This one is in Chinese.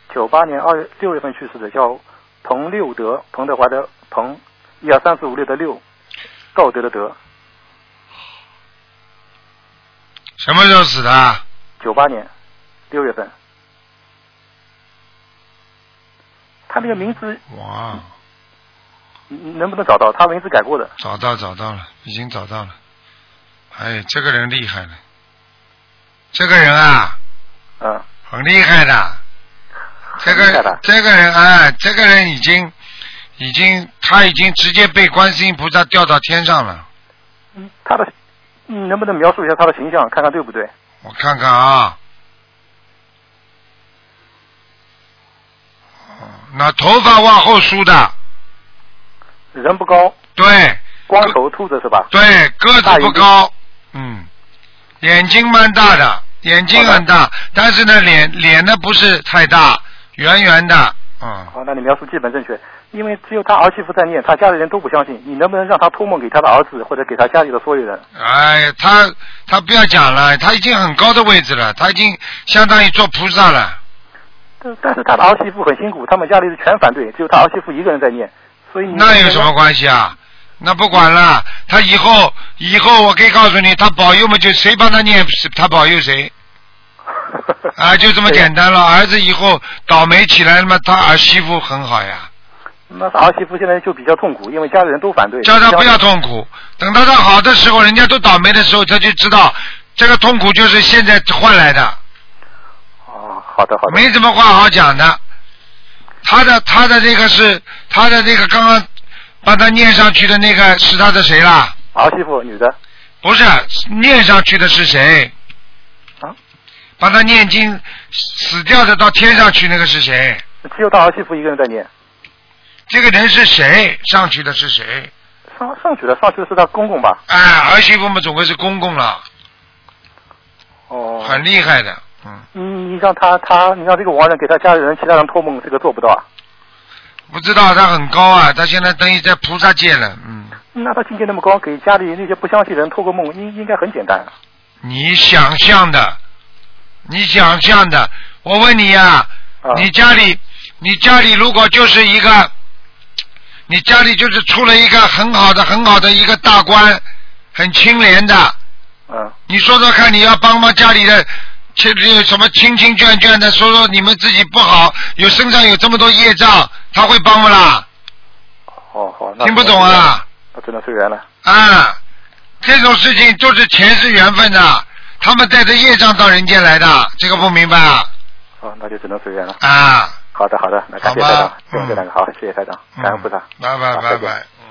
98年6月份去世的，叫彭六德，彭德怀的彭，12345的六，道德的德。 什么时候死的 ？98年6月份。他那个名字哇， 能不能找到？他名字改过的。 找到了，已经找到了。哎，这个人厉害了，这个人啊，很厉害的。这个人啊，这个人他已经直接被观世音菩萨调到天上了。 能不能描述一下他的形象，看看对不对？ 我看看啊。那头发往后梳的， 人不高， 对， 光头秃子是吧？ 对，个子不高，眼睛蛮大的，眼睛很大，但是呢脸呢不是太大，圆圆的， 好，那你描述基本正确，因为只有他儿媳妇在念，他家里人都不相信，你能不能让他托梦给他的儿子或者给他家里的所有人？ 哎，他不要讲了，他已经很高的位置了，他已经相当于做菩萨了。 但是他的儿媳妇很辛苦，他们家里全反对，只有他儿媳妇一个人在念，所以那有什么关系啊？那不管了，他以后我可以告诉你，他保佑嘛，就谁帮他念，他保佑谁。啊，就这么简单了。儿子以后倒霉起来了嘛，他儿媳妇很好呀。 那他儿媳妇现在就比较痛苦，因为家里人都反对。 叫他不要痛苦，等到他好的时候，人家都倒霉的时候，他就知道这个痛苦就是现在换来的。 好的， 没什么话好讲的。他的这个是他的那个刚刚把他念上去的那个是他的谁啦？ 儿媳妇，女的。 不是，念上去的是谁？把他念经死掉的到天上去那个是谁？ 只有他儿媳妇一个人在念。 这个人是谁？上去的是谁？ 上去的是他公公吧？ 哎，儿媳妇嘛总归是公公了。很厉害的。 你让你让这个亡人给他家里人、其他人托梦，这个做不到啊？ 不知道，他很高啊，他现在等于在菩萨界了。 那他境界那么高，给家里那些不相信人托个梦，应该很简单啊。 你想象的，我问你呀，你家里如果就是一个，你家里就是出了一个很好的一个大官，很清廉的，你说说看，你要帮家里的。有什么亲亲眷眷的，说你们自己不好，身上有这么多业障，他会帮不啦？ 好， 听不懂啊？ 那只能随缘了。 这种事情都是前世缘分的，他们带着业障到人间来的，这个不明白啊？ 那就只能随缘了。 好的，那感谢台长，谢谢台长，好，谢谢台长，感恩菩萨， 拜拜。